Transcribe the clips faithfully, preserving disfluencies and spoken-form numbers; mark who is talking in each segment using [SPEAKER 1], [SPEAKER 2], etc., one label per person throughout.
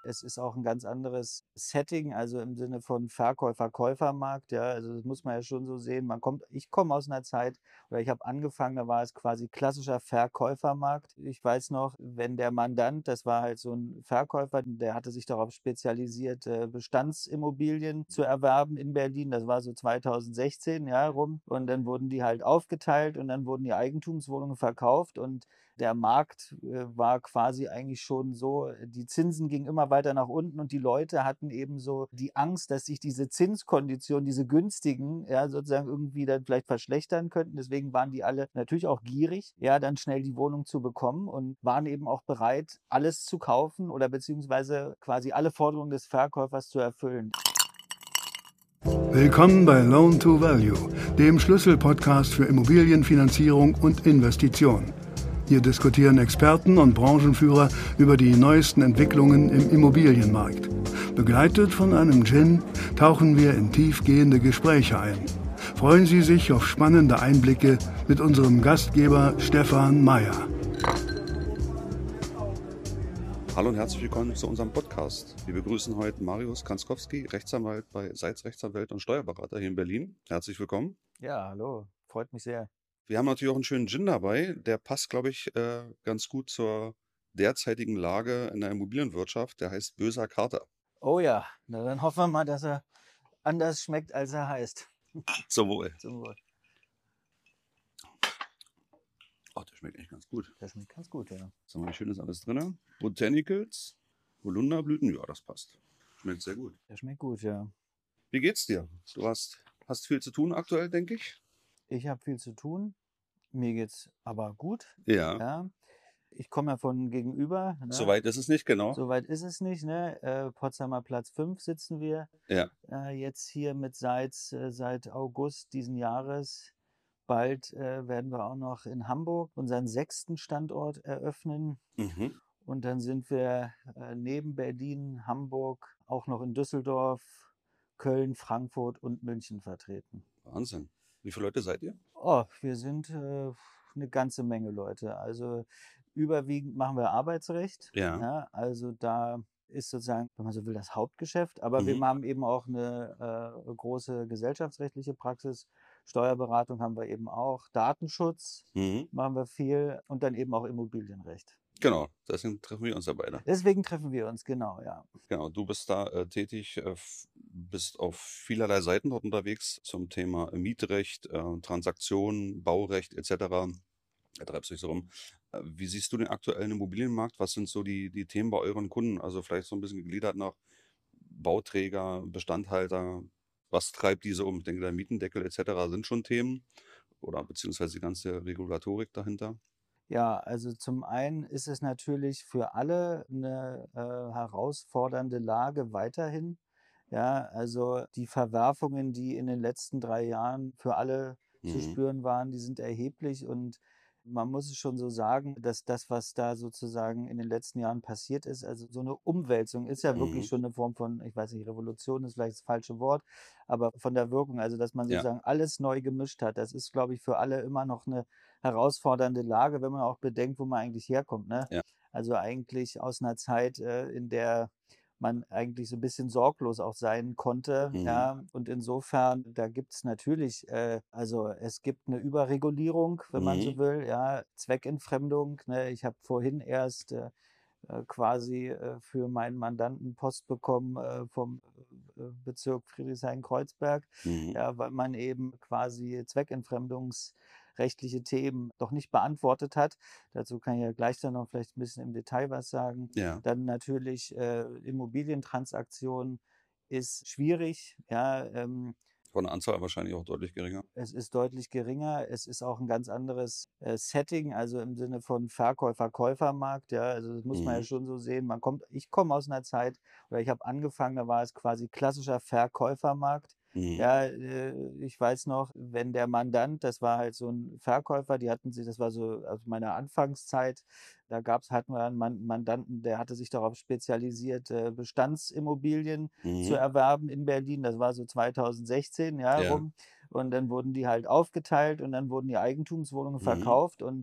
[SPEAKER 1] Es ist auch ein ganz anderes Setting, also im Sinne von Verkäufer-Käufermarkt, ja. Also, das muss man ja schon so sehen. Man kommt ich komme aus einer Zeit oder ich habe angefangen, da war es quasi klassischer Verkäufermarkt. Ich weiß noch, wenn der Mandant, das war halt so ein Verkäufer, der hatte sich darauf spezialisiert, äh, Bestandsimmobilien zu erwerben in Berlin. Das war so zweitausendsechzehn, ja, rum. Und dann wurden die halt aufgeteilt und dann wurden die Eigentumswohnungen verkauft und der Markt, äh, war quasi eigentlich schon so, die Zinsen gingen immer weiter nach unten und die Leute hatten eben so die Angst, dass sich diese Zinskonditionen, diese günstigen, ja, sozusagen irgendwie dann vielleicht verschlechtern könnten. Deswegen waren die alle natürlich auch gierig, ja, dann schnell die Wohnung zu bekommen und waren eben auch bereit, alles zu kaufen oder beziehungsweise quasi alle Forderungen des Verkäufers zu erfüllen.
[SPEAKER 2] Willkommen bei Loan to Value, dem Schlüsselpodcast für Immobilienfinanzierung und Investitionen. Hier diskutieren Experten und Branchenführer über die neuesten Entwicklungen im Immobilienmarkt. Begleitet von einem Gin tauchen wir in tiefgehende Gespräche ein. Freuen Sie sich auf spannende Einblicke mit unserem Gastgeber Stefan Meyer.
[SPEAKER 3] Hallo und herzlich willkommen zu unserem Podcast. Wir begrüßen heute Marius Kanskowski, Rechtsanwalt bei Seitz Rechtsanwälte und Steuerberater hier in Berlin. Herzlich willkommen.
[SPEAKER 1] Ja, hallo, freut mich sehr.
[SPEAKER 3] Wir haben natürlich auch einen schönen Gin dabei. Der passt, glaube ich, äh, ganz gut zur derzeitigen Lage in der Immobilienwirtschaft. Der heißt Böser Kater.
[SPEAKER 1] Oh ja, na dann hoffen wir mal, dass er anders schmeckt, als er heißt.
[SPEAKER 3] Zum Wohl.
[SPEAKER 1] Zum Wohl.
[SPEAKER 3] Oh, der schmeckt echt ganz gut.
[SPEAKER 1] Der schmeckt ganz gut, ja.
[SPEAKER 3] Was haben wir Schönes alles drin? Botanicals, Holunderblüten, ja, das passt. Schmeckt sehr gut.
[SPEAKER 1] Der schmeckt gut, ja.
[SPEAKER 3] Wie geht's dir? Du hast, hast viel zu tun aktuell, denke ich.
[SPEAKER 1] Ich habe viel zu tun. Mir geht's aber gut.
[SPEAKER 3] Ja.
[SPEAKER 1] Ja. Ich komme ja von gegenüber. Ne?
[SPEAKER 3] Soweit ist es nicht, genau.
[SPEAKER 1] Soweit ist es nicht. Ne? Äh, Potsdamer Platz fünf sitzen wir.
[SPEAKER 3] Ja.
[SPEAKER 1] Äh, jetzt hier mit Seitz äh, seit August diesen Jahres. Bald äh, werden wir auch noch in Hamburg unseren sechsten Standort eröffnen.
[SPEAKER 3] Mhm.
[SPEAKER 1] Und dann sind wir äh, neben Berlin, Hamburg, auch noch in Düsseldorf, Köln, Frankfurt und München vertreten.
[SPEAKER 3] Wahnsinn. Wie viele Leute seid ihr?
[SPEAKER 1] Oh, wir sind äh, eine ganze Menge Leute. Also überwiegend machen wir Arbeitsrecht.
[SPEAKER 3] Ja.
[SPEAKER 1] Ja, also da ist sozusagen, wenn man so will, das Hauptgeschäft. Aber
[SPEAKER 3] Mhm.
[SPEAKER 1] wir haben eben auch eine äh, große gesellschaftsrechtliche Praxis. Steuerberatung haben wir eben auch. Datenschutz
[SPEAKER 3] Mhm.
[SPEAKER 1] machen wir viel. Und dann eben auch Immobilienrecht.
[SPEAKER 3] Genau, deswegen treffen wir uns ja beide.
[SPEAKER 1] Deswegen treffen wir uns, genau, ja.
[SPEAKER 3] Genau, du bist da äh, tätig, äh, f- bist auf vielerlei Seiten dort unterwegs zum Thema Mietrecht, äh, Transaktionen, Baurecht et cetera. Da treibst du dich so rum. Äh, wie siehst du den aktuellen Immobilienmarkt? Was sind so die, die Themen bei euren Kunden? Also vielleicht so ein bisschen gegliedert nach Bauträger, Bestandhalter. Was treibt diese um? Ich denke, der Mietendeckel et cetera sind schon Themen oder beziehungsweise die ganze Regulatorik dahinter.
[SPEAKER 1] Ja, also zum einen ist es natürlich für alle eine äh, herausfordernde Lage weiterhin. Ja, also die Verwerfungen, die in den letzten drei Jahren für alle zu
[SPEAKER 3] Mhm.
[SPEAKER 1] spüren waren, die sind erheblich und man muss es schon so sagen, dass das, was da sozusagen in den letzten Jahren passiert ist, also so eine Umwälzung ist ja wirklich
[SPEAKER 3] Mhm.
[SPEAKER 1] schon eine Form von, ich weiß nicht, Revolution ist vielleicht das falsche Wort, aber von der Wirkung, also dass man
[SPEAKER 3] Ja.
[SPEAKER 1] sozusagen alles neu gemischt hat, das ist, glaube ich, für alle immer noch eine herausfordernde Lage, wenn man auch bedenkt, wo man eigentlich herkommt. Ne?
[SPEAKER 3] Ja.
[SPEAKER 1] Also eigentlich aus einer Zeit, äh, in der man eigentlich so ein bisschen sorglos auch sein konnte.
[SPEAKER 3] Mhm.
[SPEAKER 1] Ja? Und insofern, da gibt es natürlich, äh, also es gibt eine Überregulierung, wenn man so
[SPEAKER 3] Mhm.
[SPEAKER 1] will, ja, Zweckentfremdung. Ne? Ich habe vorhin erst äh, äh, quasi äh, für meinen Mandanten Post bekommen äh, vom äh, Bezirk Friedrichshain-Kreuzberg,
[SPEAKER 3] Mhm.
[SPEAKER 1] ja, weil man eben quasi zweckentfremdungsrechtliche Themen doch nicht beantwortet hat. Dazu kann ich ja gleich dann noch vielleicht ein bisschen im Detail was sagen.
[SPEAKER 3] Ja.
[SPEAKER 1] Dann natürlich äh, Immobilientransaktionen ist schwierig. Ja, ähm,
[SPEAKER 3] Von der Anzahl wahrscheinlich auch deutlich geringer.
[SPEAKER 1] es ist deutlich geringer. Es ist auch ein ganz anderes äh, Setting, also im Sinne von Verkäufer-Käufermarkt. Ja, also das muss man ja
[SPEAKER 3] Mhm.
[SPEAKER 1] schon so sehen. Man kommt, ich komme aus einer Zeit, oder ich habe angefangen, da war es quasi klassischer Verkäufermarkt.
[SPEAKER 3] Mhm.
[SPEAKER 1] Ja, äh, ich weiß noch, wenn der Mandant, das war halt so ein Verkäufer, die hatten sie, das war so aus meiner Anfangszeit, da gab's, hatten wir einen Man- Mandanten, der hatte sich darauf spezialisiert, äh, Bestandsimmobilien zu
[SPEAKER 3] Mhm.
[SPEAKER 1] erwerben in Berlin. Das war so zweitausendsechzehn, ja,
[SPEAKER 3] Ja.
[SPEAKER 1] rum. Und dann wurden die halt aufgeteilt und dann wurden die Eigentumswohnungen
[SPEAKER 3] Mhm.
[SPEAKER 1] verkauft und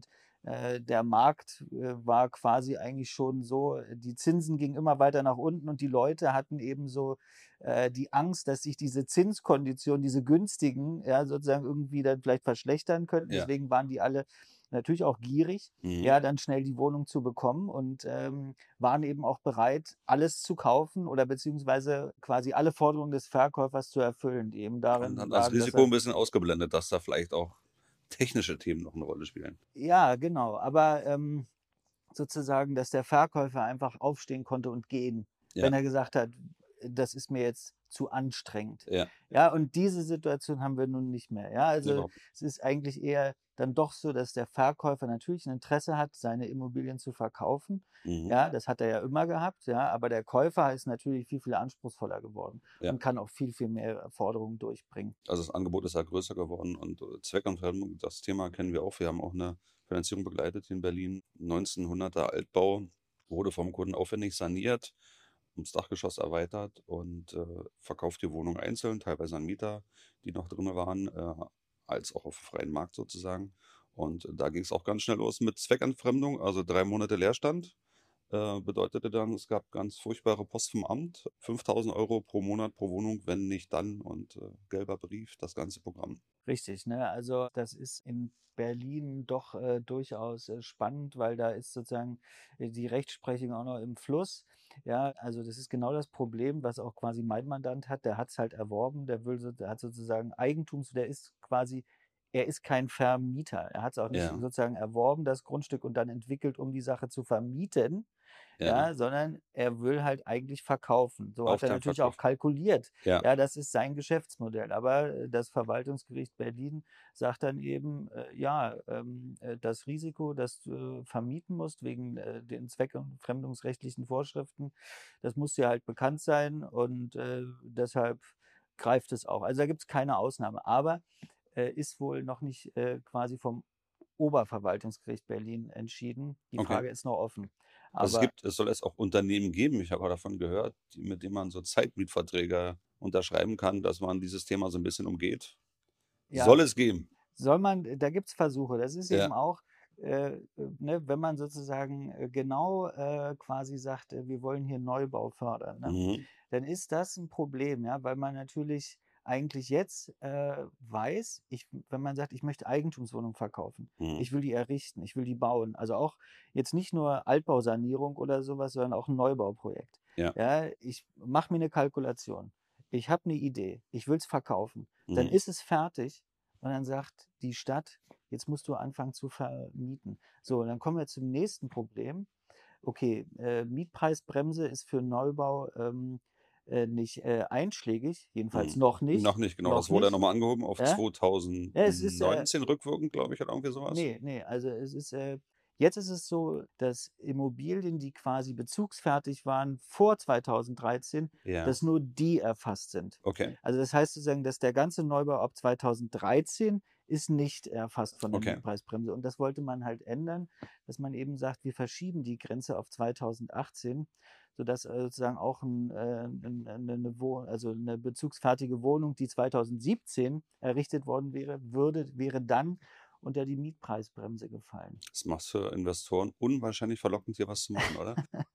[SPEAKER 1] äh, der Markt äh, war quasi eigentlich schon so, die Zinsen gingen immer weiter nach unten und die Leute hatten eben so äh, die Angst, dass sich diese Zinskonditionen, diese günstigen, ja, sozusagen irgendwie dann vielleicht verschlechtern könnten.
[SPEAKER 3] Ja.
[SPEAKER 1] Deswegen waren die alle natürlich auch gierig,
[SPEAKER 3] Mhm.
[SPEAKER 1] ja, dann schnell die Wohnung zu bekommen und ähm, waren eben auch bereit, alles zu kaufen oder beziehungsweise quasi alle Forderungen des Verkäufers zu erfüllen, die eben
[SPEAKER 3] Und
[SPEAKER 1] darin
[SPEAKER 3] dann das
[SPEAKER 1] lagen, dass
[SPEAKER 3] Risiko
[SPEAKER 1] er
[SPEAKER 3] ein bisschen ausgeblendet, dass da vielleicht auch technische Themen noch eine Rolle spielen.
[SPEAKER 1] ja, genau, aber ähm, sozusagen, dass der Verkäufer einfach aufstehen konnte und gehen,
[SPEAKER 3] Ja.
[SPEAKER 1] wenn er gesagt hat, das ist mir jetzt zu anstrengend.
[SPEAKER 3] Ja,
[SPEAKER 1] Ja, und diese Situation haben wir nun nicht mehr. Ja, also
[SPEAKER 3] überhaupt nicht.
[SPEAKER 1] es ist eigentlich eher dann doch so, dass der Verkäufer natürlich ein Interesse hat, seine Immobilien zu verkaufen.
[SPEAKER 3] Mhm.
[SPEAKER 1] Ja, das hat er ja immer gehabt. Ja, aber der Käufer ist natürlich viel, viel anspruchsvoller geworden
[SPEAKER 3] Ja.
[SPEAKER 1] und kann auch viel, viel mehr Forderungen durchbringen.
[SPEAKER 3] Also das Angebot ist ja größer geworden und äh, Zweckentfremdung, das Thema kennen wir auch. Wir haben auch eine Finanzierung begleitet hier in Berlin. neunzehnhunderter Altbau, wurde vom Kunden aufwendig saniert, ums Dachgeschoss erweitert und äh, verkauft die Wohnung einzeln, teilweise an Mieter, die noch drin waren, äh, als auch auf dem freien Markt sozusagen. Und äh, da ging es auch ganz schnell los mit Zweckentfremdung, also drei Monate Leerstand. Äh, bedeutete dann, es gab ganz furchtbare Post vom Amt, fünftausend Euro pro Monat pro Wohnung, wenn nicht dann und äh, gelber Brief, das ganze Programm.
[SPEAKER 1] Richtig, ne? Also das ist in Berlin doch äh, durchaus äh, spannend, weil da ist sozusagen äh, die Rechtsprechung auch noch im Fluss. Ja, also das ist genau das Problem, was auch quasi mein Mandant hat. Der hat es halt erworben, der will, so- der hat sozusagen Eigentums, der ist quasi, er ist kein Vermieter. Er hat es auch nicht
[SPEAKER 3] Ja,
[SPEAKER 1] sozusagen erworben, das Grundstück und dann entwickelt, um die Sache zu vermieten.
[SPEAKER 3] ja,
[SPEAKER 1] Ja, sondern er will halt eigentlich verkaufen. So hat er natürlich auch
[SPEAKER 3] Aufteilverkauf.
[SPEAKER 1] kalkuliert.
[SPEAKER 3] Ja,
[SPEAKER 1] Ja, das ist sein Geschäftsmodell. Aber äh, das Verwaltungsgericht Berlin sagt dann eben, äh, ja, ähm, äh, das Risiko, das du äh, vermieten musst wegen äh, den zweck- und fremdungsrechtlichen Vorschriften, das muss dir halt bekannt sein und äh, deshalb greift es auch. Also da gibt es keine Ausnahme. Aber äh, ist wohl noch nicht äh, quasi vom Oberverwaltungsgericht Berlin entschieden. Die
[SPEAKER 3] okay.
[SPEAKER 1] Frage ist noch offen.
[SPEAKER 3] Also es
[SPEAKER 1] Aber
[SPEAKER 3] gibt, es soll es auch Unternehmen geben, ich habe auch davon gehört, die, mit denen man so Zeitmietverträge unterschreiben kann, dass man dieses Thema so ein bisschen umgeht.
[SPEAKER 1] ja,
[SPEAKER 3] Soll es geben?
[SPEAKER 1] soll man, da gibt es Versuche. Das ist
[SPEAKER 3] Ja,
[SPEAKER 1] eben auch, äh, äh, ne, wenn man sozusagen äh, genau äh, quasi sagt, äh, wir wollen hier Neubau fördern, ne?
[SPEAKER 3] mhm.
[SPEAKER 1] Dann ist das ein Problem, ja, weil man natürlich eigentlich jetzt äh, weiß, ich, wenn man sagt, ich möchte Eigentumswohnungen verkaufen,
[SPEAKER 3] Mhm.
[SPEAKER 1] ich will die errichten, ich will die bauen, also auch jetzt nicht nur Altbausanierung oder sowas, sondern auch ein Neubauprojekt.
[SPEAKER 3] Ja,
[SPEAKER 1] Ja, ich mache mir eine Kalkulation, ich habe eine Idee, ich will es verkaufen, dann
[SPEAKER 3] mhm.
[SPEAKER 1] ist es fertig und dann sagt die Stadt, jetzt musst du anfangen zu vermieten. So, und dann kommen wir zum nächsten Problem. Okay, äh, Mietpreisbremse ist für Neubau ähm, äh, nicht äh, einschlägig, jedenfalls
[SPEAKER 3] Mhm.
[SPEAKER 1] noch
[SPEAKER 3] Noch
[SPEAKER 1] nicht,
[SPEAKER 3] nicht, genau.
[SPEAKER 1] noch
[SPEAKER 3] Das wurde ja
[SPEAKER 1] nicht.
[SPEAKER 3] nochmal angehoben auf
[SPEAKER 1] Ja, ja es ist, äh,
[SPEAKER 3] zweitausendneunzehn rückwirkend, glaube ich, oder irgendwie sowas.
[SPEAKER 1] nee, nee, also es ist, äh, jetzt ist es so, dass Immobilien, die quasi bezugsfertig waren vor zweitausenddreizehn,
[SPEAKER 3] Ja,
[SPEAKER 1] dass nur die erfasst sind.
[SPEAKER 3] okay,
[SPEAKER 1] Also das heißt sozusagen, dass der ganze Neubau ab zweitausenddreizehn ist nicht erfasst von der
[SPEAKER 3] okay.
[SPEAKER 1] Mietpreisbremse. Und das wollte man halt ändern, dass man eben sagt, wir verschieben die Grenze auf zweitausendachtzehn, sodass äh, sozusagen auch ein, äh, ein, eine, eine, Wohn also eine bezugsfertige Wohnung, die zweitausendsiebzehn errichtet worden wäre, würde, wäre dann unter die Mietpreisbremse gefallen.
[SPEAKER 3] Das macht für Investoren unwahrscheinlich verlockend, hier was zu machen, oder?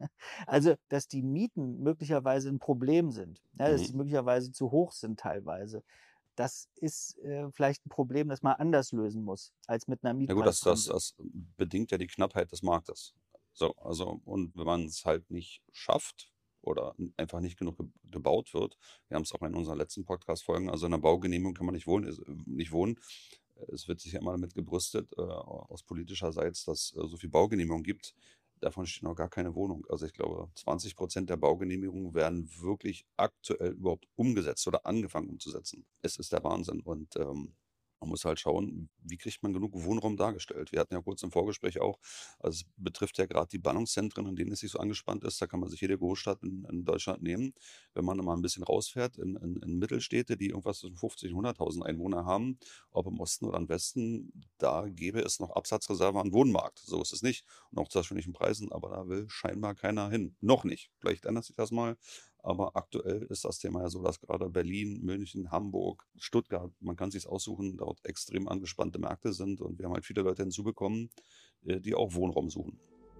[SPEAKER 1] Also, dass die Mieten möglicherweise ein Problem sind, ja, dass sie
[SPEAKER 3] Mhm.
[SPEAKER 1] möglicherweise zu hoch sind teilweise, das ist äh, vielleicht ein Problem, das man anders lösen muss als mit einer
[SPEAKER 3] Ja gut, das, das,
[SPEAKER 1] Mietpreisbremse.
[SPEAKER 3] das bedingt ja die Knappheit des Marktes. So, also, und wenn man es halt nicht schafft oder n- einfach nicht genug ge gebaut wird, wir haben es auch in unseren letzten Podcast-Folgen, also in einer Baugenehmigung kann man nicht wohnen, ist, äh, nicht wohnen. Es wird sich ja immer damit gebrüstet, äh, aus politischerseits, dass es äh, so viel Baugenehmigungen gibt. Davon steht noch gar keine Wohnung. Also ich glaube, zwanzig Prozent der Baugenehmigungen werden wirklich aktuell überhaupt umgesetzt oder angefangen umzusetzen. Es ist der Wahnsinn. Und ähm, man muss halt schauen, wie kriegt man genug Wohnraum dargestellt. Wir hatten ja kurz im Vorgespräch auch, also es betrifft ja gerade die Ballungszentren, in denen es nicht so angespannt ist. Da kann man sich jede Großstadt in, in Deutschland nehmen. Wenn man mal ein bisschen rausfährt in, in, in Mittelstädte, die irgendwas zwischen fünfzig und hunderttausend Einwohner haben, ob im Osten oder im Westen, da gäbe es noch Absatzreserve an Wohnmarkt. So ist es nicht. Und auch zu erschwinglichen Preisen, aber da will scheinbar keiner hin. Noch nicht. Vielleicht ändert sich das mal. Aber aktuell ist das Thema ja so, dass gerade Berlin, München, Hamburg, Stuttgart, man kann sich aussuchen, dort extrem angespannte Märkte sind. Und wir haben halt viele Leute hinzubekommen, äh, die auch Wohnraum suchen.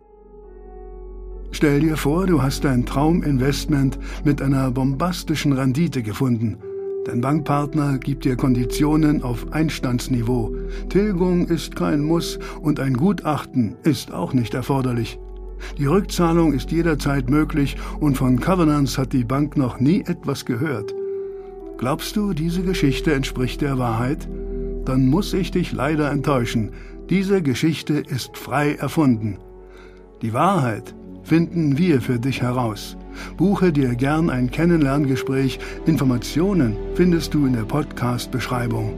[SPEAKER 2] Stell dir vor, du hast dein Trauminvestment mit einer bombastischen Rendite gefunden. Dein Bankpartner gibt dir Konditionen auf Einstandsniveau. Tilgung ist kein Muss und ein Gutachten ist auch nicht erforderlich. Die Rückzahlung ist jederzeit möglich und von Covenants hat die Bank noch nie etwas gehört. Glaubst du, diese Geschichte entspricht der Wahrheit? Dann muss ich dich leider enttäuschen. Diese Geschichte ist frei erfunden. Die Wahrheit finden wir für dich heraus. Buche dir gern ein Kennenlerngespräch. Informationen findest du in der Podcast-Beschreibung.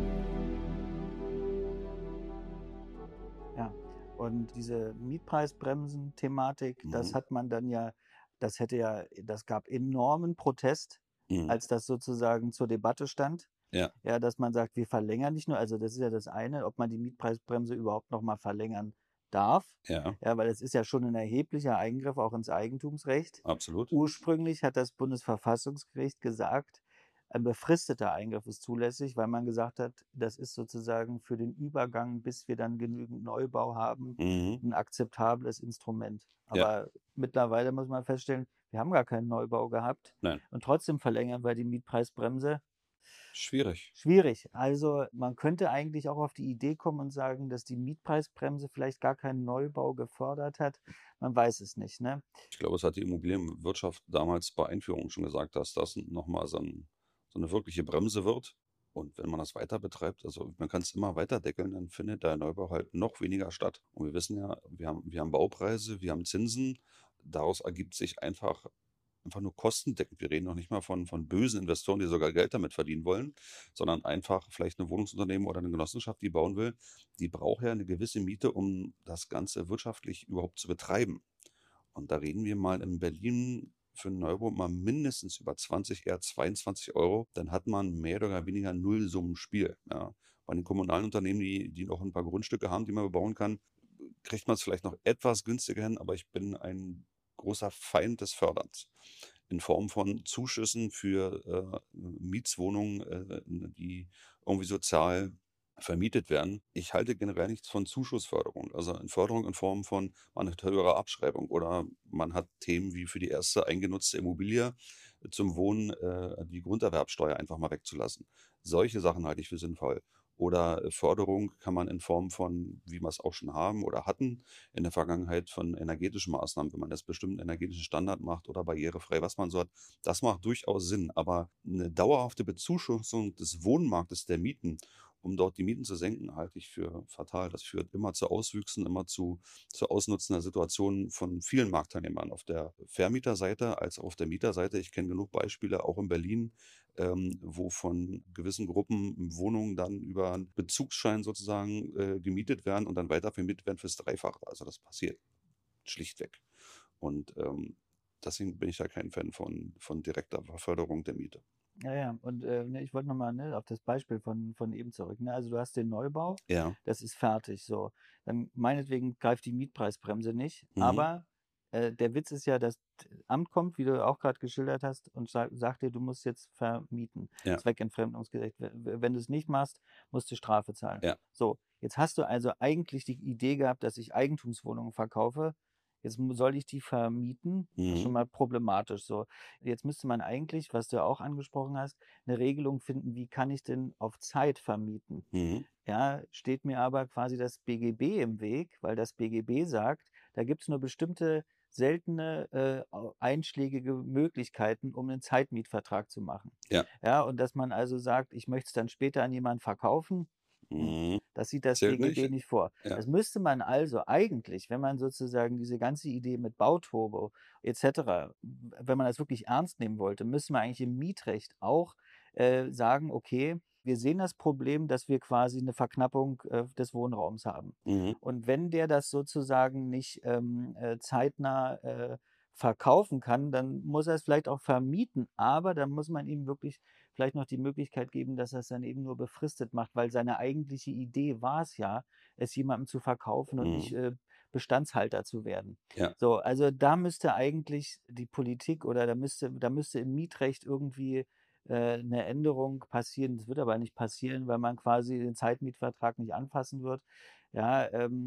[SPEAKER 1] Ja, und diese Mietpreisbremsen-Thematik,
[SPEAKER 3] Mhm.
[SPEAKER 1] das hat man dann ja, das hätte ja, das gab enormen Protest,
[SPEAKER 3] Mhm.
[SPEAKER 1] als das sozusagen zur Debatte stand.
[SPEAKER 3] Ja.
[SPEAKER 1] Ja, dass man sagt, wir verlängern nicht nur, also das ist ja das eine, ob man die Mietpreisbremse überhaupt noch mal verlängern darf.
[SPEAKER 3] Ja,
[SPEAKER 1] Ja, weil es ist ja schon ein erheblicher Eingriff auch ins Eigentumsrecht.
[SPEAKER 3] absolut.
[SPEAKER 1] Ursprünglich hat das Bundesverfassungsgericht gesagt, ein befristeter Eingriff ist zulässig, weil man gesagt hat, das ist sozusagen für den Übergang, bis wir dann genügend Neubau haben,
[SPEAKER 3] Mhm.
[SPEAKER 1] ein akzeptables Instrument.
[SPEAKER 3] Ja.
[SPEAKER 1] Aber mittlerweile muss man feststellen, wir haben gar keinen Neubau gehabt
[SPEAKER 3] Nein,
[SPEAKER 1] und trotzdem verlängern wir die Mietpreisbremse.
[SPEAKER 3] schwierig.
[SPEAKER 1] Schwierig. Also man könnte eigentlich auch auf die Idee kommen und sagen, dass die Mietpreisbremse vielleicht gar keinen Neubau gefördert hat. Man weiß es nicht, ne?
[SPEAKER 3] Ich glaube, es hat die Immobilienwirtschaft damals bei Einführung schon gesagt, dass das nochmal so, ein, so eine wirkliche Bremse wird. Und wenn man das weiter betreibt, also man kann es immer weiter deckeln, dann findet der Neubau halt noch weniger statt. Und wir wissen ja, wir haben, wir haben Baupreise, wir haben Zinsen. Daraus ergibt sich einfach, einfach nur kostendeckend. Wir reden noch nicht mal von, von bösen Investoren, die sogar Geld damit verdienen wollen, sondern einfach vielleicht ein Wohnungsunternehmen oder eine Genossenschaft, die bauen will, die braucht ja eine gewisse Miete, um das Ganze wirtschaftlich überhaupt zu betreiben. Und da reden wir mal in Berlin für einen Neubau mal mindestens über zwanzig, eher zweiundzwanzig Euro. Dann hat man mehr oder weniger Nullsummenspiel. Ja. Bei den kommunalen Unternehmen, die, die noch ein paar Grundstücke haben, die man bebauen kann, kriegt man es vielleicht noch etwas günstiger hin, aber ich bin ein großer Feind des Förderns. In Form von Zuschüssen für äh, Mietswohnungen, äh, die irgendwie sozial vermietet werden. Ich halte generell nichts von Zuschussförderung. Also in Förderung in Form von, man hat höhere Abschreibung oder man hat Themen wie für die erste eingenutzte Immobilie zum Wohnen äh, die Grunderwerbsteuer einfach mal wegzulassen. Solche Sachen halte ich für sinnvoll. Oder äh, Förderung kann man in Form von, wie wir es auch schon haben oder hatten in der Vergangenheit, von energetischen Maßnahmen, wenn man das bestimmten energetischen Standard macht oder barrierefrei, was man so hat, das macht durchaus Sinn. Aber eine dauerhafte Bezuschussung des Wohnmarktes der Mieten, um dort die Mieten zu senken, halte ich für fatal. Das führt immer zu Auswüchsen, immer zu, zu ausnutzender Situationen von vielen Marktteilnehmern auf der Vermieterseite als auch auf der Mieterseite. Ich kenne genug Beispiele, auch in Berlin, ähm, wo von gewissen Gruppen Wohnungen dann über einen Bezugsschein sozusagen äh, gemietet werden und dann weiter vermietet werden fürs Dreifache. Also das passiert schlichtweg. Und ähm, deswegen bin ich da kein Fan von, von direkter Förderung der Miete.
[SPEAKER 1] Ja, ja, und äh, ne, ich wollte nochmal ne, auf das Beispiel von, von eben zurück. Ne? Also du hast den Neubau,
[SPEAKER 3] Ja.
[SPEAKER 1] das ist fertig, so. Dann meinetwegen greift die Mietpreisbremse nicht,
[SPEAKER 3] Mhm.
[SPEAKER 1] aber äh, der Witz ist ja, das Amt kommt, wie du auch gerade geschildert hast, und sa sagt dir, du musst jetzt vermieten.
[SPEAKER 3] Ja.
[SPEAKER 1] Zweckentfremdungsgerecht. W- Wenn du es nicht machst, musst du Strafe zahlen.
[SPEAKER 3] Ja.
[SPEAKER 1] So, jetzt hast du also eigentlich die Idee gehabt, dass ich Eigentumswohnungen verkaufe. Jetzt mu- soll ich die vermieten? Das ist schon
[SPEAKER 3] Mhm.
[SPEAKER 1] mal problematisch. So, jetzt müsste man eigentlich, was du ja auch angesprochen hast, eine Regelung finden, wie kann ich denn auf Zeit vermieten?
[SPEAKER 3] Mhm.
[SPEAKER 1] Ja, steht mir aber quasi das B G B im Weg, weil das B G B sagt, da gibt es nur bestimmte seltene äh, au- einschlägige Möglichkeiten, um einen Zeitmietvertrag zu machen.
[SPEAKER 3] Ja.
[SPEAKER 1] Ja, und dass man also sagt, ich möchte es dann später an jemanden verkaufen, hm,
[SPEAKER 3] Mhm.
[SPEAKER 1] das sieht das
[SPEAKER 3] Zählt
[SPEAKER 1] B G B
[SPEAKER 3] nicht.
[SPEAKER 1] nicht vor.
[SPEAKER 3] Ja.
[SPEAKER 1] Das müsste man also eigentlich, wenn man sozusagen diese ganze Idee mit Bauturbo et cetera, wenn man das wirklich ernst nehmen wollte, müsste man eigentlich im Mietrecht auch äh, sagen, okay, wir sehen das Problem, dass wir quasi eine Verknappung äh, des Wohnraums haben.
[SPEAKER 3] Mhm.
[SPEAKER 1] Und wenn der das sozusagen nicht ähm, äh, zeitnah äh, verkaufen kann, dann muss er es vielleicht auch vermieten, aber dann muss man ihm wirklich vielleicht noch die Möglichkeit geben, dass er es dann eben nur befristet macht, weil seine eigentliche Idee war es ja, es jemandem zu verkaufen und nicht
[SPEAKER 3] Mhm.
[SPEAKER 1] äh, Bestandshalter zu werden.
[SPEAKER 3] Ja.
[SPEAKER 1] So, also da müsste eigentlich die Politik oder da müsste, da müsste im Mietrecht irgendwie äh, eine Änderung passieren. Das wird aber nicht passieren, weil man quasi den Zeitmietvertrag nicht anfassen wird. Ja, ähm,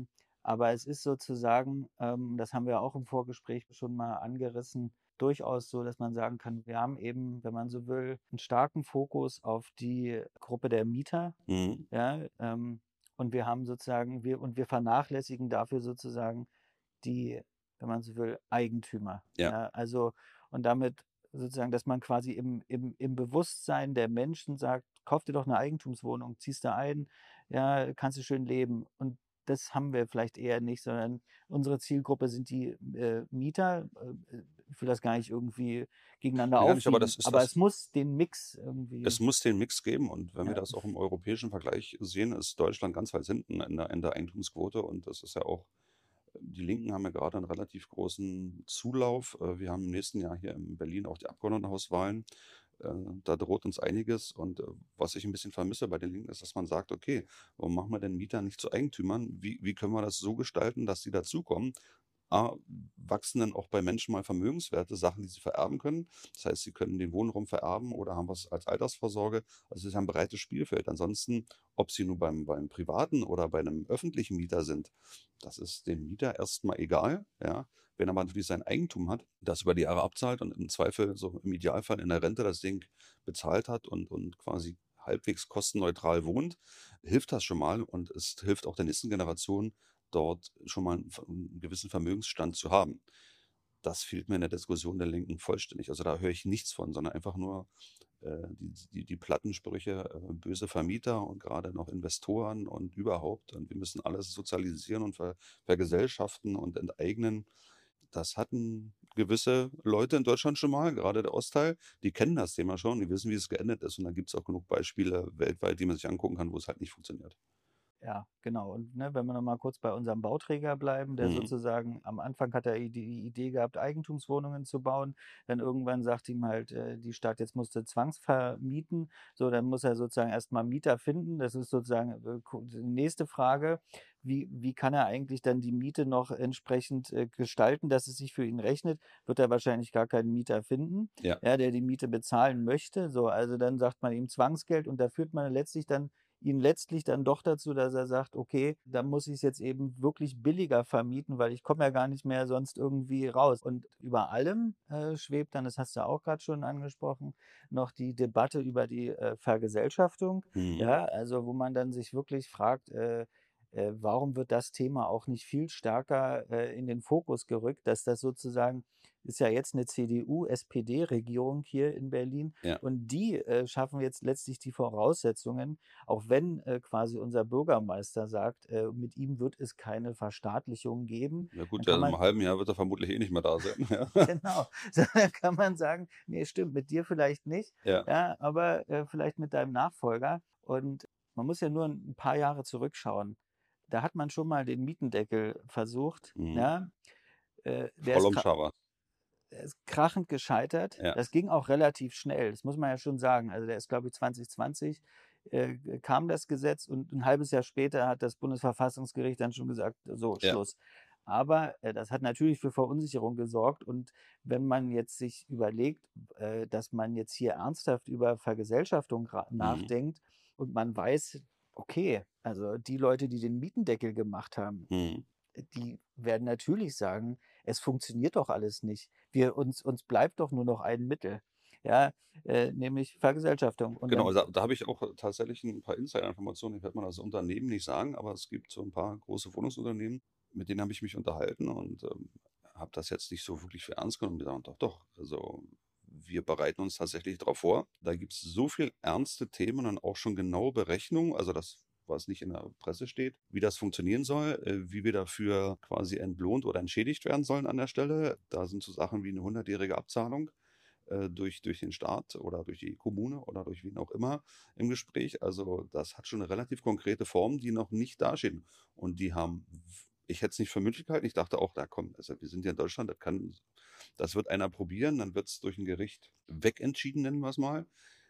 [SPEAKER 1] Aber es ist sozusagen, ähm, das haben wir auch im Vorgespräch schon mal angerissen, durchaus so, dass man sagen kann, wir haben eben, wenn man so will, einen starken Fokus auf die Gruppe der Mieter,
[SPEAKER 3] Mhm.
[SPEAKER 1] ja, ähm, und wir haben sozusagen, wir und wir vernachlässigen dafür sozusagen die, wenn man so will, Eigentümer.
[SPEAKER 3] Ja.
[SPEAKER 1] Ja, also und damit sozusagen, dass man quasi im, im, im Bewusstsein der Menschen sagt, kauf dir doch eine Eigentumswohnung, ziehst da ein, ja, kannst du schön leben. Und das haben wir vielleicht eher nicht, sondern unsere Zielgruppe sind die äh, Mieter. Äh, Ich will das gar nicht irgendwie gegeneinander
[SPEAKER 3] Nee, gar nicht, aber
[SPEAKER 1] aufwiegen,
[SPEAKER 3] das ist
[SPEAKER 1] aber es
[SPEAKER 3] das.
[SPEAKER 1] muss den Mix irgendwie.
[SPEAKER 3] Es muss den Mix geben und wenn wir
[SPEAKER 1] Ja,
[SPEAKER 3] das auch im europäischen Vergleich sehen, ist Deutschland ganz weit hinten in der, in der Eigentumsquote und das ist ja auch, die Linken haben ja gerade einen relativ großen Zulauf. Äh, Wir haben im nächsten Jahr hier in Berlin auch die Abgeordnetenhauswahlen. Äh, Da droht uns einiges und äh, was ich ein bisschen vermisse bei den Linken ist, dass man sagt, okay, warum machen wir denn Mieter nicht zu Eigentümern? Wie, wie können wir das so gestalten, dass sie dazukommen? A, wachsen dann auch bei Menschen mal Vermögenswerte, Sachen, die sie vererben können. Das heißt, sie können den Wohnraum vererben oder haben was als Altersvorsorge. Also es ist ja ein breites Spielfeld. Ansonsten, ob sie nur beim, beim privaten oder bei einem öffentlichen Mieter sind, das ist dem Mieter erstmal egal. Ja. Wenn er aber natürlich sein Eigentum hat, das über die Jahre abzahlt und im Zweifel, so im Idealfall in der Rente das Ding bezahlt hat und, und quasi halbwegs kostenneutral wohnt, hilft das schon mal und es hilft auch der nächsten Generation, dort schon mal einen, einen gewissen Vermögensstand zu haben. Das fehlt mir in der Diskussion der Linken vollständig. Also da höre ich nichts von, sondern einfach nur äh, die, die, die Plattensprüche, äh, böse Vermieter und gerade noch Investoren und überhaupt. Und wir müssen alles sozialisieren und ver, vergesellschaften und enteignen. Das hatten gewisse Leute in Deutschland schon mal, gerade der Ostteil, die kennen das Thema schon, die wissen, wie es geendet ist. Und da gibt es auch genug Beispiele weltweit, die man sich angucken kann, wo es halt nicht funktioniert.
[SPEAKER 1] Ja, genau. Und ne, wenn wir noch mal kurz bei unserem Bauträger bleiben, der
[SPEAKER 3] Mhm.
[SPEAKER 1] sozusagen am Anfang hat er die Idee gehabt, Eigentumswohnungen zu bauen. Dann irgendwann sagt ihm halt äh, die Stadt, jetzt musst du zwangsvermieten. So, dann muss er sozusagen erstmal Mieter finden. Das ist sozusagen äh, ko- die nächste Frage. Wie, wie kann er eigentlich dann die Miete noch entsprechend äh, gestalten, dass es sich für ihn rechnet? Wird er wahrscheinlich gar keinen Mieter finden,
[SPEAKER 3] Ja.
[SPEAKER 1] ja, der die Miete bezahlen möchte. So, also dann sagt man ihm Zwangsgeld und da führt man letztlich dann ihn letztlich dann doch dazu, dass er sagt, okay, dann muss ich es jetzt eben wirklich billiger vermieten, weil ich komme ja gar nicht mehr sonst irgendwie raus. Und über allem äh, schwebt dann, das hast du auch gerade schon angesprochen, noch die Debatte über die äh, Vergesellschaftung.
[SPEAKER 3] Mhm.
[SPEAKER 1] Ja, also wo man dann sich wirklich fragt, äh, äh, warum wird das Thema auch nicht viel stärker äh, in den Fokus gerückt, dass das sozusagen ist ja jetzt eine C D U-S P D-Regierung hier in Berlin
[SPEAKER 3] Ja.
[SPEAKER 1] und die äh, schaffen jetzt letztlich die Voraussetzungen, auch wenn äh, quasi unser Bürgermeister sagt, äh, mit ihm wird es keine Verstaatlichung geben,
[SPEAKER 3] Ja
[SPEAKER 1] dann
[SPEAKER 3] gut, ja,
[SPEAKER 1] kann
[SPEAKER 3] in einem
[SPEAKER 1] man,
[SPEAKER 3] halben Jahr wird er vermutlich eh nicht mehr da sein. Ja.
[SPEAKER 1] genau, so, dann kann man sagen, nee, stimmt, mit dir vielleicht nicht,
[SPEAKER 3] Ja.
[SPEAKER 1] ja, aber äh, vielleicht mit deinem Nachfolger. Und man muss ja nur ein paar Jahre zurückschauen. Da hat man schon mal den Mietendeckel versucht,
[SPEAKER 3] Mhm.
[SPEAKER 1] ja. Äh, der ist,
[SPEAKER 3] Frau war.
[SPEAKER 1] der ist krachend gescheitert.
[SPEAKER 3] Ja.
[SPEAKER 1] Das ging auch relativ schnell, das muss man ja schon sagen. Also der ist, glaube ich, zwanzig zwanzig äh, kam das Gesetz und ein halbes Jahr später hat das Bundesverfassungsgericht dann schon gesagt, so,
[SPEAKER 3] Ja.
[SPEAKER 1] Schluss. Aber äh, das hat natürlich für Verunsicherung gesorgt. Und wenn man jetzt sich überlegt, äh, dass man jetzt hier ernsthaft über Vergesellschaftung ra-
[SPEAKER 3] Mhm.
[SPEAKER 1] nachdenkt und man weiß, okay, also die Leute, die den Mietendeckel gemacht haben,
[SPEAKER 3] Mhm.
[SPEAKER 1] die werden natürlich sagen, es funktioniert doch alles nicht. Wir, uns, uns bleibt doch nur noch ein Mittel, ja, äh, nämlich Vergesellschaftung. Und
[SPEAKER 3] Genau,
[SPEAKER 1] dann,
[SPEAKER 3] also da, da habe ich auch tatsächlich ein paar Insider-Informationen, die wird man das Unternehmen nicht sagen, aber es gibt so ein paar große Wohnungsunternehmen, mit denen habe ich mich unterhalten und ähm, habe das jetzt nicht so wirklich für ernst genommen. Die sagen, doch, doch, also wir bereiten uns tatsächlich darauf vor. Da gibt es so viel ernste Themen und auch schon genaue Berechnungen, also das, was nicht in der Presse steht, wie das funktionieren soll, äh, wie wir dafür quasi entlohnt oder entschädigt werden sollen an der Stelle. Da sind so Sachen wie eine hundertjährige Abzahlung äh, durch, durch den Staat oder durch die Kommune oder durch wen auch immer im Gespräch. Also das hat schon eine relativ konkrete Form, die noch nicht dastehen. Und die haben, ich hätte es nicht für möglich gehalten. Ich dachte auch, da komm, also wir sind ja in Deutschland, das kann, das wird einer probieren, dann wird es durch ein Gericht wegentschieden, nennen wir es mal.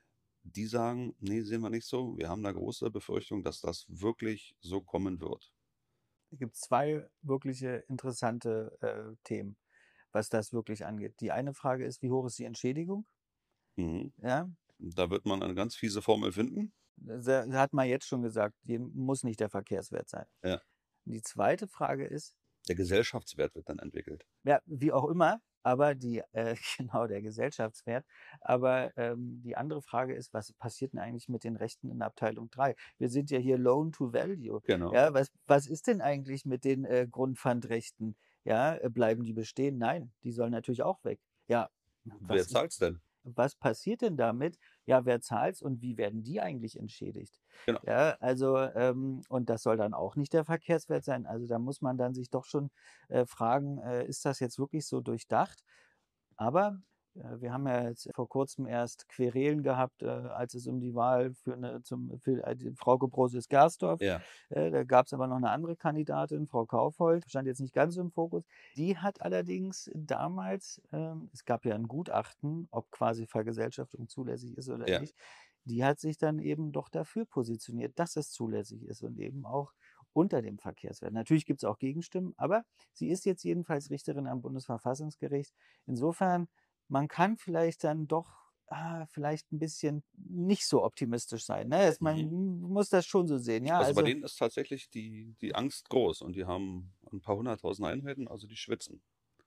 [SPEAKER 3] Die sagen, nee, sehen wir nicht so. Wir haben da große Befürchtung, dass das wirklich so kommen wird.
[SPEAKER 1] gibt es zwei wirkliche interessante äh, Themen, was das wirklich angeht. Die eine Frage ist, wie hoch ist die Entschädigung?
[SPEAKER 3] Mhm.
[SPEAKER 1] Ja,
[SPEAKER 3] Da wird man eine ganz fiese Formel finden.
[SPEAKER 1] da hat man jetzt schon gesagt, die muss nicht der Verkehrswert sein.
[SPEAKER 3] Ja.
[SPEAKER 1] Und die zweite Frage ist,
[SPEAKER 3] Der Gesellschaftswert wird dann entwickelt.
[SPEAKER 1] ja, wie auch immer, aber die, äh, genau, der Gesellschaftswert. Aber ähm, die andere Frage ist, was passiert denn eigentlich mit den Rechten in Abteilung drei? Wir sind ja hier Loan to Value.
[SPEAKER 3] Genau.
[SPEAKER 1] Ja, was, was ist denn eigentlich mit den äh, Grundpfandrechten? Ja, äh, bleiben die bestehen? Nein, die sollen natürlich auch weg. Ja,
[SPEAKER 3] Wer
[SPEAKER 1] was,
[SPEAKER 3] zahlt's denn?
[SPEAKER 1] was passiert denn damit? Ja, wer zahlt's und wie werden die eigentlich entschädigt?
[SPEAKER 3] Genau.
[SPEAKER 1] Ja, also, ähm, und das soll dann auch nicht der Verkehrswert sein. Also da muss man dann sich doch schon äh, fragen, äh, ist das jetzt wirklich so durchdacht? Aber äh, wir haben ja jetzt vor kurzem erst Querelen gehabt, äh, als es um die Wahl für, eine, zum, für äh, die Frau Brosius-Gersdorf.
[SPEAKER 3] Ja.
[SPEAKER 1] Äh, da gab es aber noch eine andere Kandidatin, Frau Kaufhold, stand jetzt nicht ganz so im Fokus. Die hat allerdings damals, ähm, es gab ja ein Gutachten, ob quasi Vergesellschaftung zulässig ist oder
[SPEAKER 3] Ja.
[SPEAKER 1] nicht, die hat sich dann eben doch dafür positioniert, dass es zulässig ist und eben auch unter dem Verkehrswert. Natürlich gibt es auch Gegenstimmen, aber sie ist jetzt jedenfalls Richterin am Bundesverfassungsgericht. Insofern, man kann vielleicht dann doch ah, vielleicht ein bisschen nicht so optimistisch sein. Ne? Es, man
[SPEAKER 3] Mhm.
[SPEAKER 1] muss das schon so sehen. Ja?
[SPEAKER 3] Also bei
[SPEAKER 1] Also,
[SPEAKER 3] denen ist tatsächlich die, die Angst groß und die haben ein paar hunderttausend Einheiten, also die schwitzen.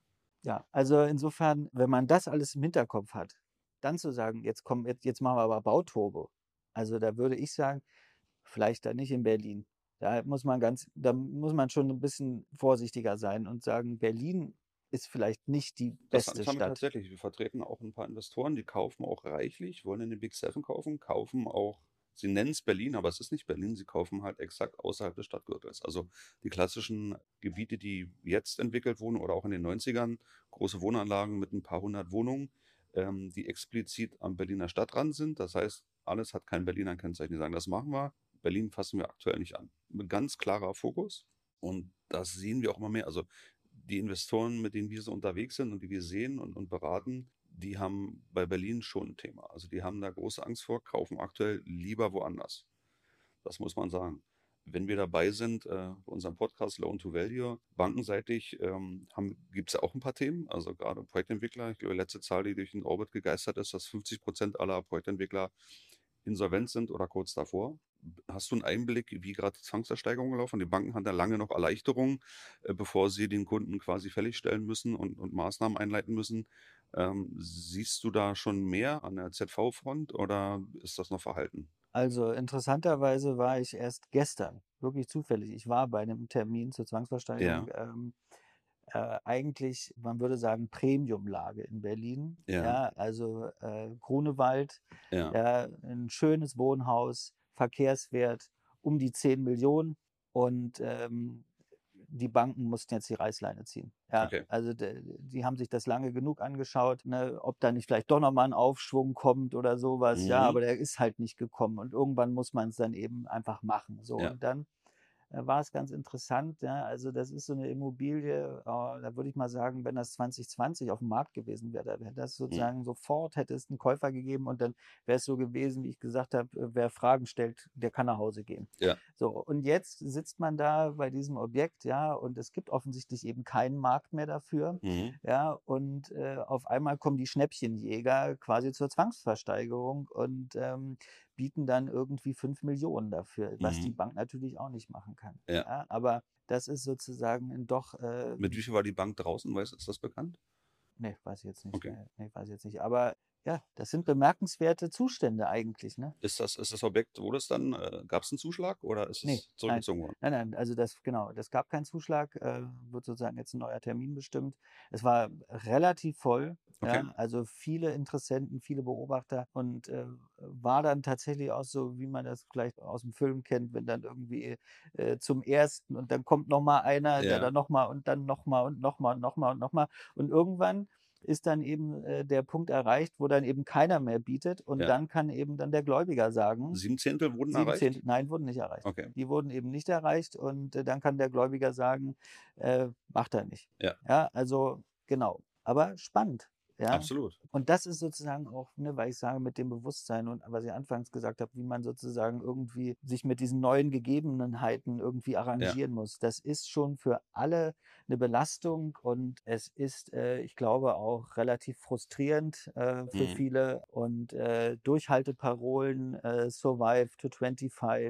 [SPEAKER 1] ja, also insofern, wenn man das alles im Hinterkopf hat, dann zu sagen, jetzt komm, jetzt, jetzt machen wir aber Bauturbo. Also da würde ich sagen, vielleicht dann nicht in Berlin. Da muss man ganz, da muss man schon ein bisschen vorsichtiger sein und sagen, Berlin ist vielleicht nicht die
[SPEAKER 3] Das,
[SPEAKER 1] beste
[SPEAKER 3] das haben wir
[SPEAKER 1] Stadt.
[SPEAKER 3] tatsächlich. Wir vertreten auch ein paar Investoren, die kaufen auch reichlich, wollen in den Big Seven kaufen, kaufen auch, sie nennen es Berlin, aber es ist nicht Berlin, sie kaufen halt exakt außerhalb des Stadtgürtels. Also die klassischen Gebiete, die jetzt entwickelt wurden oder auch in den neunzigern, große Wohnanlagen mit ein paar hundert Wohnungen, ähm, die explizit am Berliner Stadtrand sind. Das heißt, alles hat kein Berliner Kennzeichen. Die sagen, das machen wir. Berlin fassen wir aktuell nicht an. Ein ganz klarer Fokus. Und das sehen wir auch immer mehr. Also die Investoren, mit denen wir so unterwegs sind und die wir sehen und, und beraten, die haben bei Berlin schon ein Thema. Also die haben da große Angst vor, kaufen aktuell lieber woanders. Das muss man sagen. Wenn wir dabei sind, äh, bei unserem Podcast Loan to Value, bankenseitig ähm, gibt es ja auch ein paar Themen. Also gerade Projektentwickler, ich glaube, die letzte Zahl, die durch den Orbit gegeistert ist, dass fünfzig Prozent aller Projektentwickler insolvent sind oder kurz davor. Hast du einen Einblick, wie gerade die Zwangsversteigerungen laufen? Die Banken haben da lange noch Erleichterungen, äh, bevor sie den Kunden quasi fälligstellen müssen und, und Maßnahmen einleiten müssen. Ähm, siehst du da schon mehr an der Z V-Front oder ist das noch verhalten?
[SPEAKER 1] Also interessanterweise war ich erst gestern, wirklich zufällig, ich war bei einem Termin zur Zwangsversteigerung,
[SPEAKER 3] Ja,
[SPEAKER 1] ähm, äh, eigentlich, man würde sagen, Premiumlage in Berlin.
[SPEAKER 3] ja,
[SPEAKER 1] Ja, also äh, Grunewald,
[SPEAKER 3] ja,
[SPEAKER 1] ja, ein schönes Wohnhaus, Verkehrswert um die zehn Millionen und ähm, die Banken mussten jetzt die Reißleine ziehen. Ja,
[SPEAKER 3] okay.
[SPEAKER 1] also de, die haben sich das lange genug angeschaut, ne, ob da nicht vielleicht doch nochmal ein Aufschwung kommt oder sowas. Ja,
[SPEAKER 3] Mhm.
[SPEAKER 1] aber der ist halt nicht gekommen und irgendwann muss man es dann eben einfach machen. So,
[SPEAKER 3] Ja,
[SPEAKER 1] und dann äh, war es ganz interessant. Ja? Also das ist so eine Immobilie, äh, da würde ich mal sagen, wenn das zwanzig zwanzig auf dem Markt gewesen wäre, da wäre das
[SPEAKER 3] mhm.
[SPEAKER 1] sozusagen sofort, hätte es einen Käufer gegeben und dann wäre es so gewesen, wie ich gesagt habe, äh, wer Fragen stellt, der kann nach Hause gehen.
[SPEAKER 3] Ja,
[SPEAKER 1] So, und jetzt sitzt man da bei diesem Objekt, ja, und es gibt offensichtlich eben keinen Markt mehr dafür,
[SPEAKER 3] mhm.
[SPEAKER 1] ja, und äh, auf einmal kommen die Schnäppchenjäger quasi zur Zwangsversteigerung und ähm, bieten dann irgendwie fünf Millionen dafür, was die
[SPEAKER 3] Mhm.
[SPEAKER 1] Bank natürlich auch nicht machen kann.
[SPEAKER 3] Ja.
[SPEAKER 1] Ja, aber das ist sozusagen doch, äh,
[SPEAKER 3] Mit wie viel war die Bank draußen? Weißt, ist das bekannt?
[SPEAKER 1] ne, weiß ich jetzt nicht,
[SPEAKER 3] Okay.
[SPEAKER 1] ne, nee, weiß ich jetzt nicht. Aber ja, das sind bemerkenswerte Zustände eigentlich, ne?
[SPEAKER 3] Ist das, ist das Objekt, wurde es dann, äh, gab es einen Zuschlag oder ist
[SPEAKER 1] Nee,
[SPEAKER 3] es
[SPEAKER 1] nein.
[SPEAKER 3] zurückgezogen worden?
[SPEAKER 1] Nein, nein, also das genau, das gab keinen Zuschlag, äh, wird sozusagen jetzt ein neuer Termin bestimmt. Es war relativ voll,
[SPEAKER 3] Okay.
[SPEAKER 1] ja, also viele Interessenten, viele Beobachter und äh, war dann tatsächlich auch so, wie man das vielleicht aus dem Film kennt, wenn dann irgendwie äh, zum ersten und dann kommt noch mal einer, der
[SPEAKER 3] Ja,
[SPEAKER 1] dann noch mal und dann noch mal und noch mal und noch mal und noch mal und irgendwann ist dann eben äh, der Punkt erreicht, wo dann eben keiner mehr bietet und
[SPEAKER 3] ja.
[SPEAKER 1] dann kann eben dann der Gläubiger sagen,
[SPEAKER 3] Sieben Zehntel wurden
[SPEAKER 1] Sieben
[SPEAKER 3] erreicht?
[SPEAKER 1] Zehntel, nein, wurden nicht erreicht.
[SPEAKER 3] Okay.
[SPEAKER 1] Die wurden eben nicht erreicht und äh, dann kann der Gläubiger sagen, äh, macht er nicht.
[SPEAKER 3] Ja,
[SPEAKER 1] Ja, also genau. Aber spannend. Ja.
[SPEAKER 3] absolut.
[SPEAKER 1] Und das ist sozusagen auch, ne, weil ich sage, mit dem Bewusstsein und was ich anfangs gesagt habe, wie man sozusagen irgendwie sich mit diesen neuen Gegebenheiten irgendwie
[SPEAKER 3] Ja,
[SPEAKER 1] arrangieren muss. Das ist schon für alle eine Belastung und es ist, äh, ich glaube, auch relativ frustrierend äh, für
[SPEAKER 3] mhm.
[SPEAKER 1] viele und äh, Durchhalteparolen, äh, Survive to fünfundzwanzig,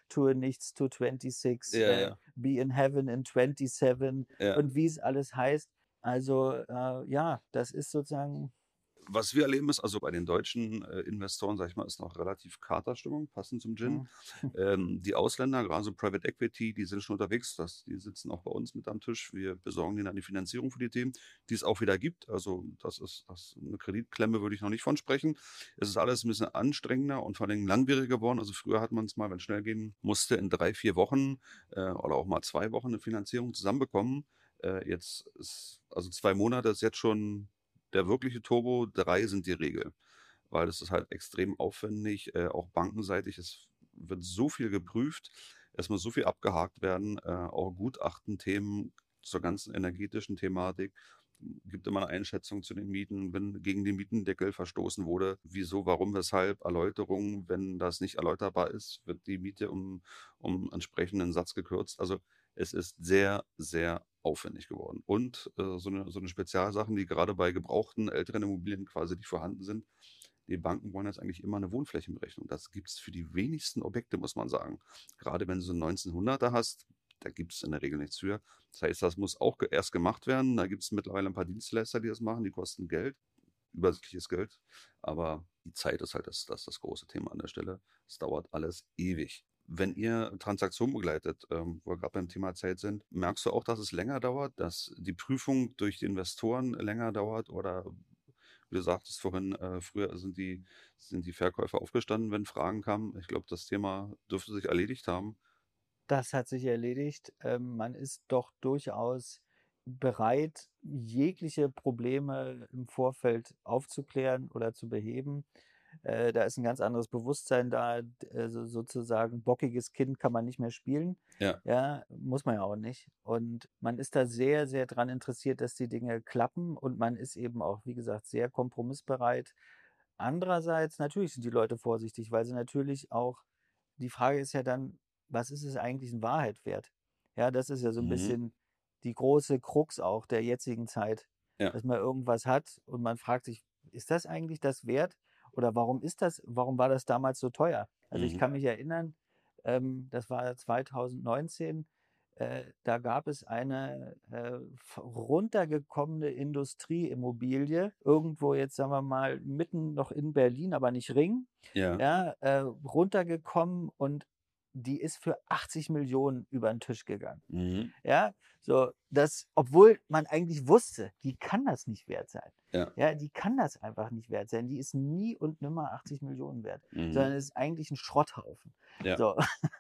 [SPEAKER 1] Tue nichts to twenty-six,
[SPEAKER 3] Ja,
[SPEAKER 1] äh,
[SPEAKER 3] ja.
[SPEAKER 1] Be in Heaven in twenty-seven
[SPEAKER 3] Ja.
[SPEAKER 1] und wie es alles heißt. Also äh, ja, das ist sozusagen.
[SPEAKER 3] Was wir erleben ist, also bei den deutschen äh, Investoren, sag ich mal, ist noch relativ Katerstimmung, passend zum Gin.
[SPEAKER 1] Hm.
[SPEAKER 3] Ähm, die Ausländer, gerade so Private Equity, die sind schon unterwegs. Das, die sitzen auch bei uns mit am Tisch. Wir besorgen denen dann die Finanzierung für die Themen, die es auch wieder gibt. Also das ist, das ist eine Kreditklemme, würde ich noch nicht von sprechen. Es ist alles ein bisschen anstrengender und vor allem langwieriger geworden. Also früher hat man es mal, wenn es schnell gehen musste, in drei, vier Wochen äh, oder auch mal zwei Wochen eine Finanzierung zusammenbekommen. Äh, jetzt ist, also zwei Monate ist jetzt schon der wirkliche Turbo, drei sind die Regel, weil das ist halt extrem aufwendig, äh, auch bankenseitig. Es wird so viel geprüft, es muss so viel abgehakt werden, äh, auch Gutachtenthemen zur ganzen energetischen Thematik. Gibt immer eine Einschätzung zu den Mieten, wenn gegen den Mietendeckel verstoßen wurde. Wieso, warum, weshalb, Erläuterung. Wenn das nicht erläuterbar ist, wird die Miete um, um entsprechenden Satz gekürzt. Also es ist sehr, sehr aufwendig geworden. Und äh, so eine, so eine Spezialsachen, die gerade bei gebrauchten älteren Immobilien quasi nicht vorhanden sind. Die Banken wollen jetzt eigentlich immer eine Wohnflächenberechnung. Das gibt es für die wenigsten Objekte, muss man sagen. Gerade wenn du so einen neunzehnhunderter hast, da gibt es in der Regel nichts für. Das heißt, das muss auch ge- erst gemacht werden. Da gibt es mittlerweile ein paar Dienstleister, die das machen. Die kosten Geld, übersichtliches Geld. Aber die Zeit ist halt das, das, das große Thema an der Stelle. Es dauert alles ewig. Wenn ihr Transaktionen begleitet, ähm, wo wir gerade beim Thema Zeit sind, merkst du auch, dass es länger dauert, dass die Prüfung durch die Investoren länger dauert oder wie du sagtest vorhin, äh, früher sind die, sind die Verkäufer aufgestanden, wenn Fragen kamen. Ich glaube, das Thema dürfte sich erledigt haben.
[SPEAKER 1] Das hat sich erledigt. Ähm, man ist doch durchaus bereit, jegliche Probleme im Vorfeld aufzuklären oder zu beheben. Äh, da ist ein ganz anderes Bewusstsein da. D- Also sozusagen bockiges Kind kann man nicht mehr spielen.
[SPEAKER 3] Ja.
[SPEAKER 1] Ja, muss man ja auch nicht. Und man ist da sehr, sehr dran interessiert, dass die Dinge klappen. Und man ist eben auch, wie gesagt, sehr kompromissbereit. Andererseits, natürlich sind die Leute vorsichtig, weil sie natürlich auch, die Frage ist ja dann, was ist es eigentlich in Wahrheit wert? Ja, das ist ja so ein
[SPEAKER 3] Mhm.
[SPEAKER 1] bisschen die große Krux auch der jetzigen Zeit,
[SPEAKER 3] Ja.
[SPEAKER 1] dass man irgendwas hat und man fragt sich, ist das eigentlich das wert? Oder warum ist das, warum war das damals so teuer? Also ich
[SPEAKER 3] Mhm.
[SPEAKER 1] kann mich erinnern, ähm, das war zweitausendneunzehn, äh, da gab es eine äh, f- runtergekommene Industrieimmobilie, irgendwo jetzt, sagen wir mal, mitten noch in Berlin, aber nicht Ring,
[SPEAKER 3] Ja.
[SPEAKER 1] ja, äh, runtergekommen und die ist für achtzig Millionen über den Tisch gegangen.
[SPEAKER 3] Mhm.
[SPEAKER 1] Ja, so, das, obwohl man eigentlich wusste, die kann das nicht wert sein.
[SPEAKER 3] Ja.
[SPEAKER 1] Ja, die kann das einfach nicht wert sein. Die ist nie und nimmer achtzig Millionen wert,
[SPEAKER 3] Mhm.
[SPEAKER 1] sondern ist eigentlich ein Schrotthaufen.
[SPEAKER 3] Ja.
[SPEAKER 1] So.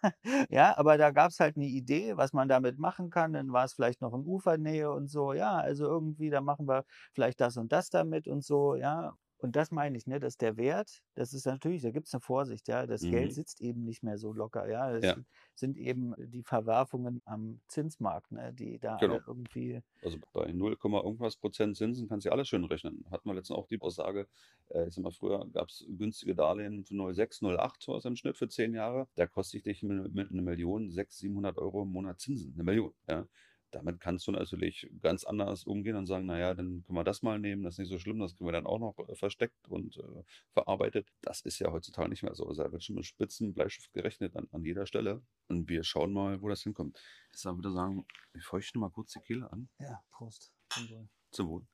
[SPEAKER 1] Ja, aber da gab es halt eine Idee, was man damit machen kann. Dann war es vielleicht noch in Ufernähe und so. Ja, also irgendwie, da machen wir vielleicht das und das damit und so. Ja, und das meine ich, ne, dass der Wert, das ist natürlich, da gibt es eine Vorsicht, ja, das Geld
[SPEAKER 3] Mhm.
[SPEAKER 1] sitzt eben nicht mehr so locker, ja, es
[SPEAKER 3] Ja.
[SPEAKER 1] sind eben die Verwerfungen am Zinsmarkt, ne, die da
[SPEAKER 3] Genau.
[SPEAKER 1] alle irgendwie,
[SPEAKER 3] Also bei null, irgendwas Prozent Zinsen kannst du alles schön rechnen. Hatten wir letztens auch die Aussage, äh, ich sag mal, früher gab es günstige Darlehen für null Komma sechs, null Komma acht sowas im Schnitt für zehn Jahre. Da kostet dich mit, mit einer Million sechshundert, siebenhundert Euro im Monat Zinsen. Eine Million, ja. Damit kannst du natürlich ganz anders umgehen und sagen, naja, dann können wir das mal nehmen, das ist nicht so schlimm, das kriegen wir dann auch noch äh, versteckt und äh, verarbeitet. Das ist ja heutzutage nicht mehr so. Also da wird schon mit Spitzen Bleistift gerechnet an, an jeder Stelle. Und wir schauen mal, wo das hinkommt. Jetzt würde ich sagen, ich feuchte mal kurz die Kehle an.
[SPEAKER 1] ja, Prost. Zum Wohl.
[SPEAKER 3] Zum Wohl.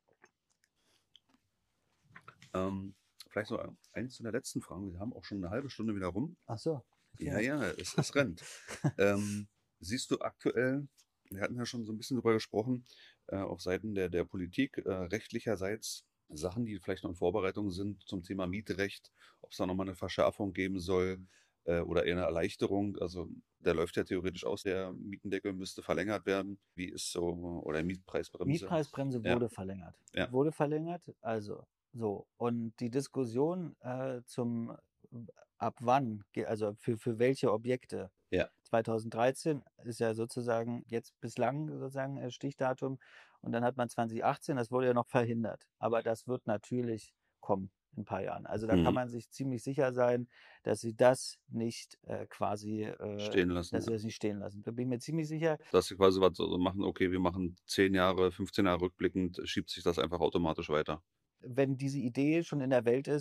[SPEAKER 3] Ähm, vielleicht so eins zu der letzten Fragen. Wir haben auch schon eine halbe Stunde wieder rum.
[SPEAKER 1] Ach so.
[SPEAKER 3] Ja, ja, es, es rennt. ähm, siehst du aktuell, wir hatten ja schon so ein bisschen drüber gesprochen, äh, auf Seiten der, der Politik, äh, rechtlicherseits Sachen, die vielleicht noch in Vorbereitung sind zum Thema Mietrecht, ob es da nochmal eine Verschärfung geben soll äh, oder eher eine Erleichterung. Also der läuft ja theoretisch aus, der Mietendeckel müsste verlängert werden. Wie ist so, oder Mietpreisbremse?
[SPEAKER 1] Mietpreisbremse
[SPEAKER 3] Ja.
[SPEAKER 1] wurde verlängert.
[SPEAKER 3] Ja.
[SPEAKER 1] Wurde verlängert, also so. Und die Diskussion äh, zum ab wann, ge- also für, für welche Objekte.
[SPEAKER 3] Ja.
[SPEAKER 1] zweitausenddreizehn ist ja sozusagen jetzt bislang sozusagen äh, Stichdatum. Und dann hat man zwanzig achtzehn, das wurde ja noch verhindert. Aber das wird natürlich kommen in ein paar Jahren. Also da
[SPEAKER 3] Mhm.
[SPEAKER 1] kann man sich ziemlich sicher sein, dass sie das nicht äh, quasi äh,
[SPEAKER 3] Stehen lassen.
[SPEAKER 1] dass sie
[SPEAKER 3] Ja.
[SPEAKER 1] das nicht stehen lassen. Da bin ich mir ziemlich sicher.
[SPEAKER 3] Dass sie quasi was so machen, okay, wir machen zehn Jahre, fünfzehn Jahre rückblickend, schiebt sich das einfach automatisch weiter.
[SPEAKER 1] Wenn diese Idee schon in der Welt ist,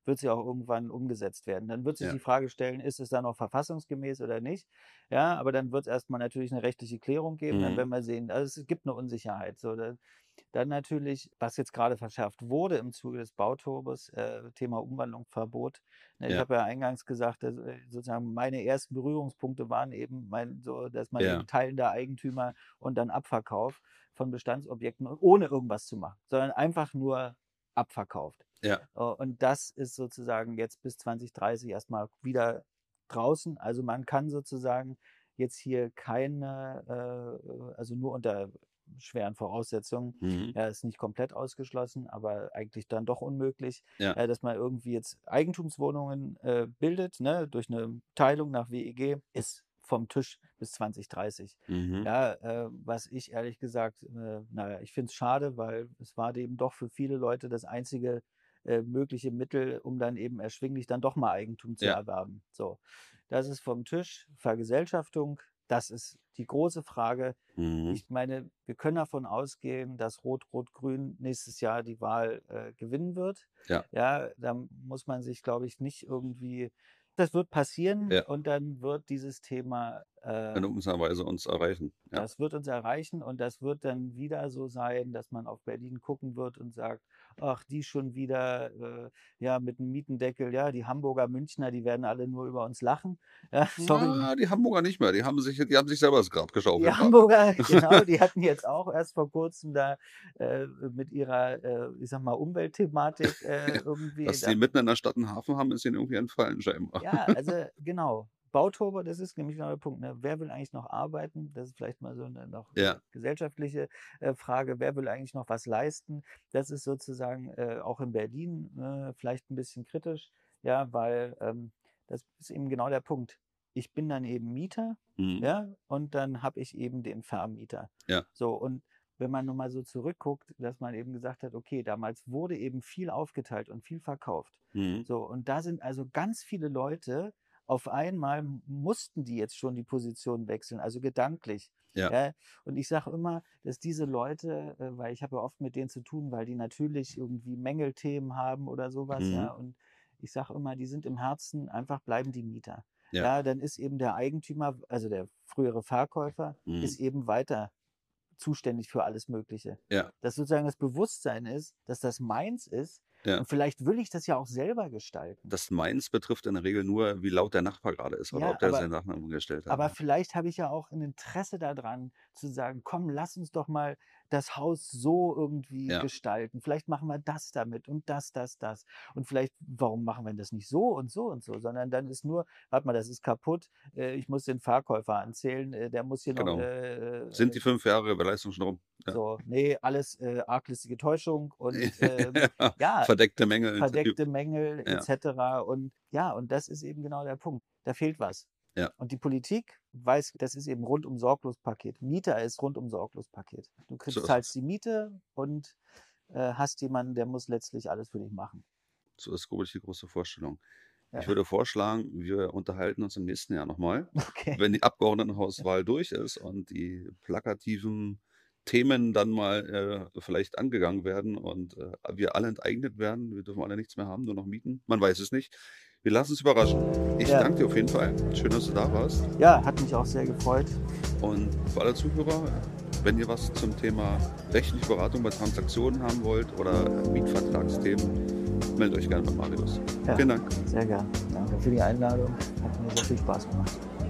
[SPEAKER 1] wird sie auch irgendwann umgesetzt werden. Dann wird sich
[SPEAKER 3] Ja.
[SPEAKER 1] die Frage stellen, ist es dann noch verfassungsgemäß oder nicht? Ja, aber dann wird es erstmal natürlich eine rechtliche Klärung geben, dann
[SPEAKER 3] Mhm.
[SPEAKER 1] werden wir sehen, also es gibt eine Unsicherheit. So, da, dann natürlich, was jetzt gerade verschärft wurde im Zuge des Bauturbos, äh, Thema Umwandlung, Verbot. Ne, ich
[SPEAKER 3] Ja.
[SPEAKER 1] habe ja eingangs gesagt, dass, äh, sozusagen meine ersten Berührungspunkte waren eben, mein, so, dass man
[SPEAKER 3] Ja.
[SPEAKER 1] eben teilender Eigentümer und dann Abverkauf von Bestandsobjekten ohne irgendwas zu machen, sondern einfach nur abverkauft.
[SPEAKER 3] Ja.
[SPEAKER 1] Äh, Und das ist sozusagen jetzt bis zwanzig dreißig erstmal wieder draußen. Also man kann sozusagen jetzt hier keine, äh, also nur unter schweren Voraussetzungen,
[SPEAKER 3] Mhm.
[SPEAKER 1] ja, ist nicht komplett ausgeschlossen, aber eigentlich dann doch unmöglich,
[SPEAKER 3] Ja.
[SPEAKER 1] äh, dass man irgendwie jetzt Eigentumswohnungen äh, bildet, ne, durch eine Teilung nach W E G, ist vom Tisch bis zwanzig dreißig.
[SPEAKER 3] Mhm.
[SPEAKER 1] Ja, äh, was ich ehrlich gesagt, äh, naja, ich finde es schade, weil es war eben doch für viele Leute das einzige äh, mögliche Mittel, um dann eben erschwinglich dann doch mal Eigentum zu
[SPEAKER 3] Ja.
[SPEAKER 1] erwerben. So, das ist vom Tisch. Vergesellschaftung, das ist die große Frage.
[SPEAKER 3] Mhm.
[SPEAKER 1] Ich meine, wir können davon ausgehen, dass Rot-Rot-Grün nächstes Jahr die Wahl äh, gewinnen wird.
[SPEAKER 3] Ja.
[SPEAKER 1] Ja, da muss man sich, glaube ich, nicht irgendwie, das wird passieren
[SPEAKER 3] Ja.
[SPEAKER 1] und dann wird dieses Thema, äh,
[SPEAKER 3] In irgendeiner Weise uns erreichen. Ja.
[SPEAKER 1] das wird uns erreichen und das wird dann wieder so sein, dass man auf Berlin gucken wird und sagt, ach, die schon wieder, äh, ja, mit einem Mietendeckel, ja, die Hamburger, Münchner, die werden alle nur über uns lachen. Ja, sorry.
[SPEAKER 3] Na, die Hamburger nicht mehr. Die haben sich, die haben sich selber das Grab geschaufelt.
[SPEAKER 1] Die Hamburger, genau, die hatten jetzt auch erst vor kurzem da äh, mit ihrer, äh, ich sag mal, Umweltthematik äh, irgendwie.
[SPEAKER 3] Dass
[SPEAKER 1] da,
[SPEAKER 3] die mitten in der Stadt einen Hafen haben, ist ihnen irgendwie entfallen scheinbar.
[SPEAKER 1] ja, also genau. Bauturbo, das ist nämlich genau der Punkt. Ne? Wer will eigentlich noch arbeiten? Das ist vielleicht mal so eine noch
[SPEAKER 3] Ja.
[SPEAKER 1] gesellschaftliche äh, Frage. Wer will eigentlich noch was leisten? Das ist sozusagen äh, auch in Berlin äh, vielleicht ein bisschen kritisch, ja, weil ähm, das ist eben genau der Punkt. Ich bin dann eben Mieter,
[SPEAKER 3] Mhm.
[SPEAKER 1] ja, und dann habe ich eben den Vermieter.
[SPEAKER 3] Ja.
[SPEAKER 1] So, und wenn man nochmal so zurückguckt, dass man eben gesagt hat, okay, damals wurde eben viel aufgeteilt und viel verkauft.
[SPEAKER 3] Mhm.
[SPEAKER 1] So, und da sind also ganz viele Leute, auf einmal mussten die jetzt schon die Position wechseln, also gedanklich.
[SPEAKER 3] Ja.
[SPEAKER 1] Ja, und ich sage immer, dass diese Leute, äh, weil ich habe ja oft mit denen zu tun, weil die natürlich irgendwie Mängelthemen haben oder sowas,
[SPEAKER 3] Mhm.
[SPEAKER 1] ja, und ich sage immer, die sind im Herzen, einfach bleiben die Mieter.
[SPEAKER 3] Ja.
[SPEAKER 1] Ja, dann ist eben der Eigentümer, also der frühere Verkäufer,
[SPEAKER 3] Mhm.
[SPEAKER 1] ist eben weiter zuständig für alles Mögliche.
[SPEAKER 3] Ja.
[SPEAKER 1] Dass sozusagen das Bewusstsein ist, dass das meins ist.
[SPEAKER 3] Ja.
[SPEAKER 1] Und vielleicht will ich das ja auch selber gestalten.
[SPEAKER 3] Das Meins betrifft in der Regel nur, wie laut der Nachbar gerade ist oder
[SPEAKER 1] Ja,
[SPEAKER 3] ob der
[SPEAKER 1] aber-
[SPEAKER 3] seine Sachen umgestellt hat.
[SPEAKER 1] Aber vielleicht habe ich ja auch ein Interesse daran, zu sagen, komm, lass uns doch mal das Haus so irgendwie
[SPEAKER 3] Ja.
[SPEAKER 1] gestalten. Vielleicht machen wir das damit und das, das, das. Und vielleicht, warum machen wir das nicht so und so und so, sondern dann ist nur, warte mal, das ist kaputt, äh, ich muss den Verkäufer anzählen, äh, der muss hier
[SPEAKER 3] Genau.
[SPEAKER 1] noch... Äh,
[SPEAKER 3] Sind die fünf Jahre Leistung schon rum? Ja.
[SPEAKER 1] so, nee, alles äh, arglistige Täuschung und ähm, ja,
[SPEAKER 3] Verdeckte Mängel.
[SPEAKER 1] verdeckte Mängel
[SPEAKER 3] Ja.
[SPEAKER 1] et cetera. Und ja, und das ist eben genau der Punkt. Da fehlt was.
[SPEAKER 3] Ja.
[SPEAKER 1] Und die Politik weiß, das ist eben rundum sorglos Paket. Mieter ist rundum sorglos Paket. Du kriegst,
[SPEAKER 3] So ist
[SPEAKER 1] zahlst die Miete und äh, hast jemanden, der muss letztlich alles für dich machen.
[SPEAKER 3] So ist, glaube ich, die große Vorstellung.
[SPEAKER 1] Ja.
[SPEAKER 3] Ich würde vorschlagen, wir unterhalten uns im nächsten Jahr nochmal,
[SPEAKER 1] Okay.
[SPEAKER 3] wenn die Abgeordnetenhauswahl durch ist und die plakativen Themen dann mal äh, vielleicht angegangen werden und äh, wir alle enteignet werden. Wir dürfen alle nichts mehr haben, nur noch mieten. Man weiß es nicht. Wir lassen uns überraschen. Ich
[SPEAKER 1] Ja.
[SPEAKER 3] danke dir auf jeden Fall. Schön, dass du da warst.
[SPEAKER 1] Ja, hat mich auch sehr gefreut.
[SPEAKER 3] Und für alle Zuhörer, wenn ihr was zum Thema rechtliche Beratung bei Transaktionen haben wollt oder Mietvertragsthemen, meldet euch gerne bei Marius.
[SPEAKER 1] Ja.
[SPEAKER 3] Vielen Dank.
[SPEAKER 1] Sehr gern. Danke für die Einladung. Hat mir sehr viel Spaß gemacht.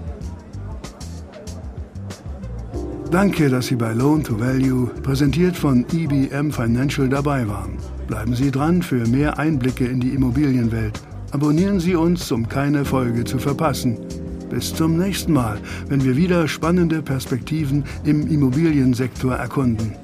[SPEAKER 2] Danke, dass Sie bei Loan to Value, präsentiert von I B M Financial, dabei waren. Bleiben Sie dran für mehr Einblicke in die Immobilienwelt. Abonnieren Sie uns, um keine Folge zu verpassen. Bis zum nächsten Mal, wenn wir wieder spannende Perspektiven im Immobiliensektor erkunden.